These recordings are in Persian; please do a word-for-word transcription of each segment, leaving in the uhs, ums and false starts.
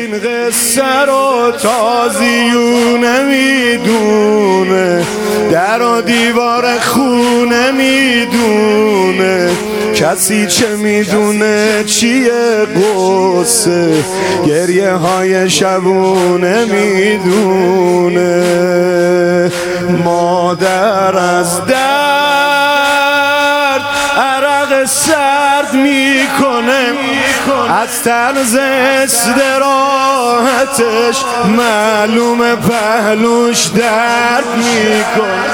این قصه رو تازیو نمیدونه، در و دیوار خونه میدونه، کسی چه میدونه چیه قصه، گریه های شبونه میدونه. مادر از درد عرق سرد میکنه، از طرز استراحتش معلوم پهلوش درد میکنه.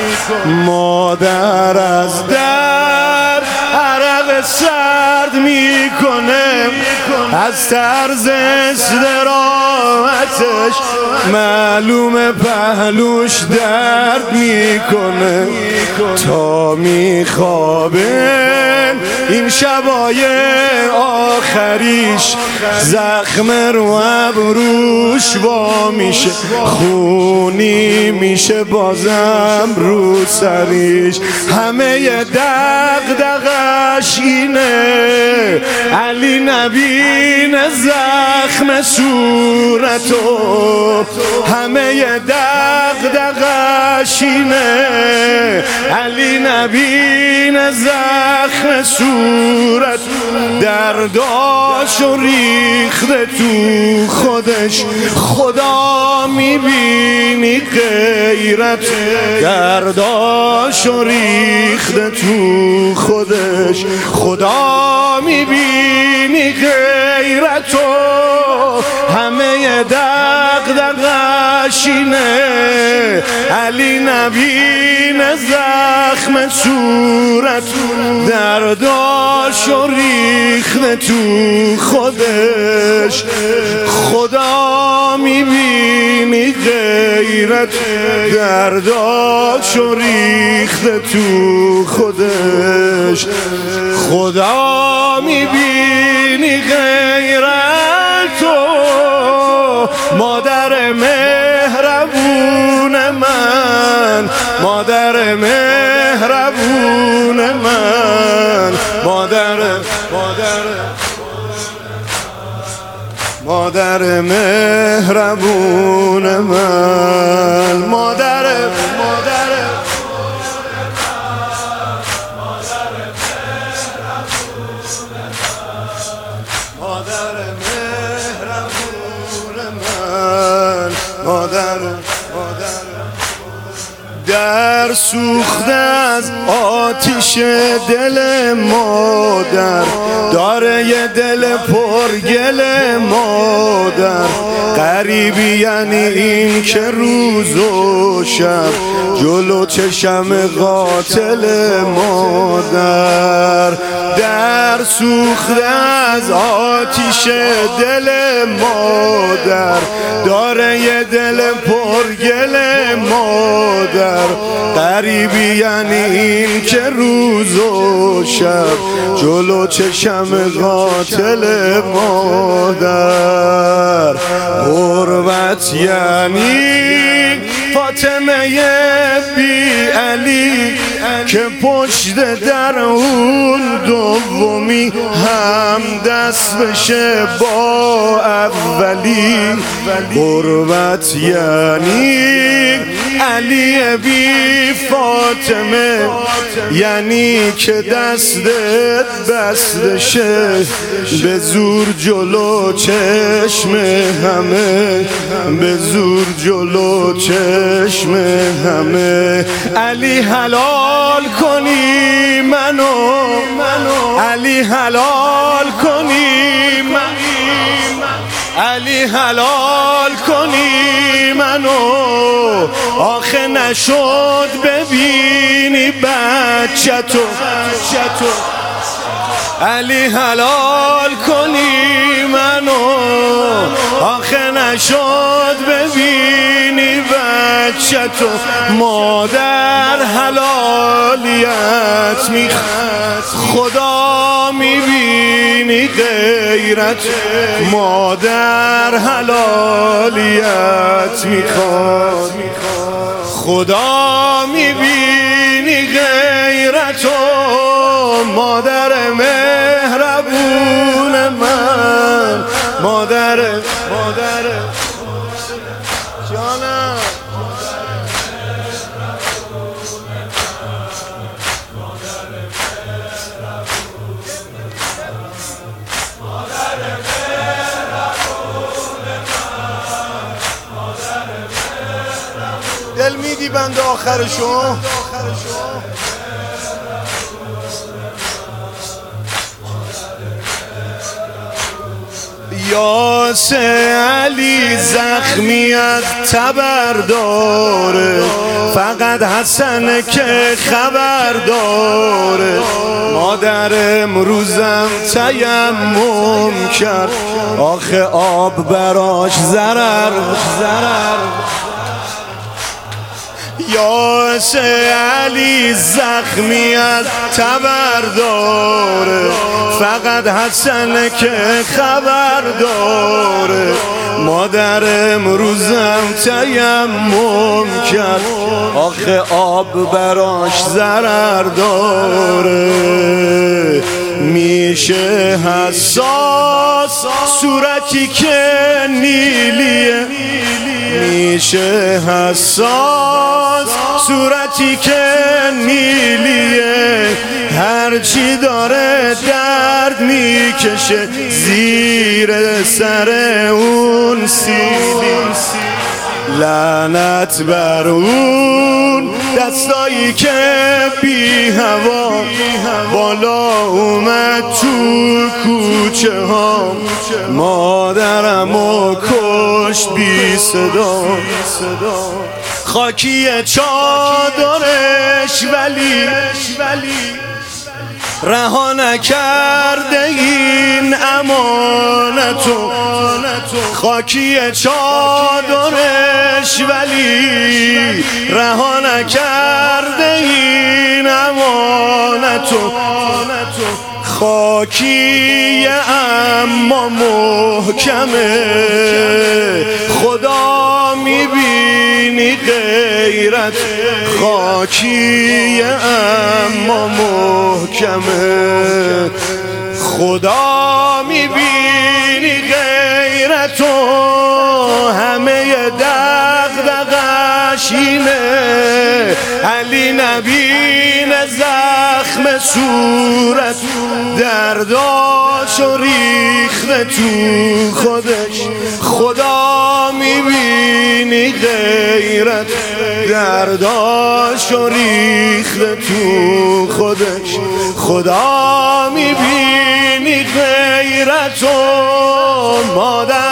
مادر از درد عرق سرد میکنه، از طرز استراحتش معلوم پهلوش درد میکنه. تا میخوابه این شبای آخریش، زخم رو ابروش وا میشه، خونی میشه بازم رو سریش. همه دغدغش اینه علی نبین زخم صورتو، همه دغدغش اینه علی نبین زخم صورت. درداشو ریخته تو خودش، خدا میبینی غیرت. درداشو ریخته تو خودش، خدا میبینی غیرتو. همه دغدغش اینه علی نبین زخم صورت. درداشو ریخته تو خودش، خدا میبینی غیرت. درداشو ریخته تو خودش، خدا میبینی غیرتو. مادر مهربون من، مادر مهربون من، مادر مادر مادر مهربون من، مادر مادر مادر مهربون من، مادر مادر. در سوخته از آتیش دل مادر، داره یه دل پرگل مادر. غریبی یعنی این که روز و شب جلو چشم قاتل مادر. در سوخته از آتیش دل مادر، داره یه دل پرگل مادر. غریبی یعنی این که روز و شب جلو چشم قاتل مادر. غربت یعنی فاطمه بی علی که پشت در اون دومی هم دست بشه با اولی. غربت یعنی علی بی فاطمه، یعنی که دستت بسته شه به زور جلو چشم همه، به زور جلو چشم همه. علی حلال کنی منو، علی حلال کنی من، علی حلال کنی منو. آخه نشد ببینی بچه تو، علی حلال کنی منو. آخه نشد ببینی بچه تو. مادر حلالیت میخواد، خدا میبینی غیرت. مادر حلالیت میخواد، خدا میبینی غیرتو. مادر مهربون من، مادر مادر مادر جانم دل میدی بند آخرشو یاس علی زخمی از تبر داره، فقط حسن که خبر داره. مادر امروزم تیمم کرد، آخه آب براش ضرر ضرر. یاس علی زخمی از تبر داره، فقط حسن که خبر داره. مادر امروزم تیمم کرد، آخه آب براش ضرر داره. میشه حساس صورتی که نیلیه، میشه حساس صورتی که نیلیه. هرچی داره درد میکشه زیر سر اون سیلی. لعنت بر اون دستایی که بی هوا بالا اومد تو کوچه ها. مادرمو کشت بی صدا، خاکی چادرش ولی رها نکرده این امانتو. خاکی چادرش ولی رها نکرده این امانتو. خاکی اما محکمه، خدا میبینی غیرت. خاکی اما محکمه، خدا میبینی غیرتو. همه دغدغش اینه، علی نبینه زخم صورت. درداشو ریخته تو خودش، خدا میبینی غیرت. درداشو ریخته تو خودش، خدا میبینی غیرتو. مادر